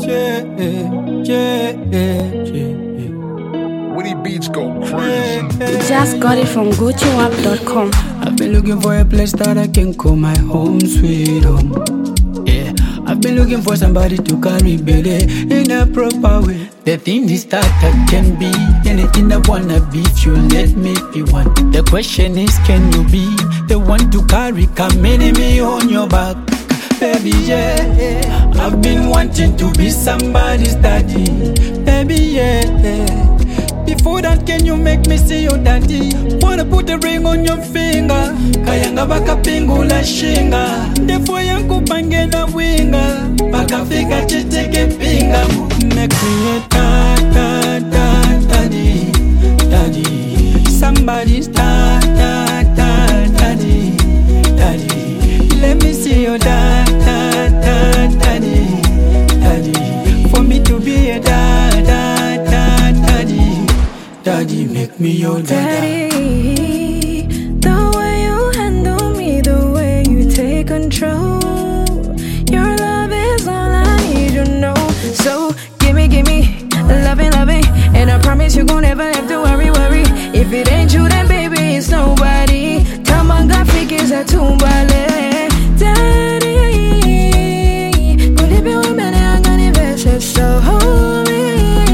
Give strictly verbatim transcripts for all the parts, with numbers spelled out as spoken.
yeah, yeah, yeah. Woody Beats go crazy. Just got it from Gucci Wap dot com. I've been looking for a place that I can call my home, sweet home. Yeah, I've been looking for somebody to carry baby in a proper way. The thing is that I can be anything I wanna be if you let me be one. The question is, can you be the one to carry come enemy on your back? Baby, yeah, I've been wanting to be somebody's daddy. Baby, yeah. Before that, can you make me see your daddy? Wanna put a ring on your finger? Kayanga baka pingula shinga. Defo yangu pange na winga. Baka fika chiteke pinga. Make me a da da da daddy, daddy. Somebody's da da da daddy, daddy. Let me see your da da da daddy, daddy. For me to be a da da da daddy. Daddy, make me your daddy. The way you handle me, the way you take control. Your love is all I need, you know. So gimme, gimme, loving, loving. And I promise you gon' never have to worry, worry. If it ain't you, then baby, it's nobody. Tamanga figures a tumbale. Daddy, could be a man I'm gonna invest so hold me.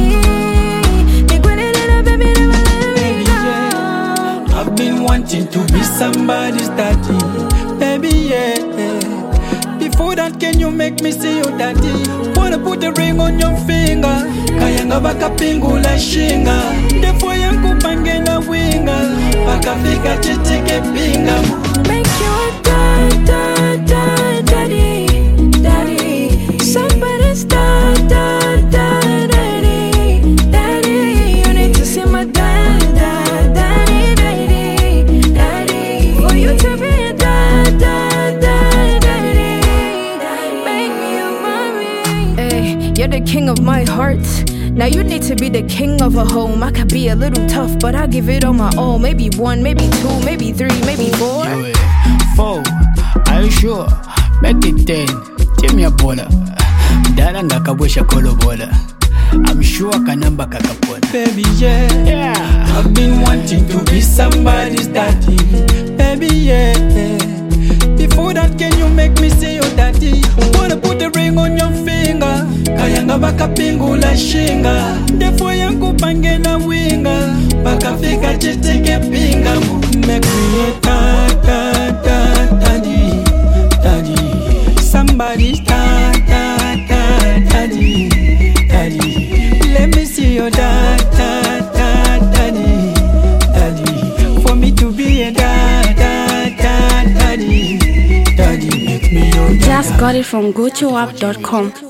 Wanting to be somebody's daddy, baby, yeah. Before that, can you make me see your daddy? Wanna put a ring on your finger? Kayanga baka pingula shinga. Defo yangu pange na winga. Baka fika chitike pinga. Make you a da da da daddy, daddy. Somebody's da da da daddy, daddy. You need to see my dad, dad, daddy, daddy. You to be a da da da daddy, make me your mommy. Hey, you're the king of my heart. Now you need to be the king of a home. I could be a little tough, but I'll give it on my own. Maybe one, maybe two, maybe three, maybe four. Yeah, four. Are you sure? Make it ten. Give me a baller. Dala ngakabwesha kolo bola. I'm sure kanamba kakapona. Baby, yeah, yeah. I've been wanting to be somebody's daddy. Baby, yeah. Before that, can you make me see your daddy? Wanna put a ring on your finger? Kayanga baka pingula shinga. Defo yangu pange na winga. Baka fika chitike pinga. Make me a da da da daddy, daddy. Somebody's da da da daddy, daddy. Let me see your da da da daddy, daddy. For me to be a da da da daddy, daddy, make me your da. Just got it from Gucci Wap dot com.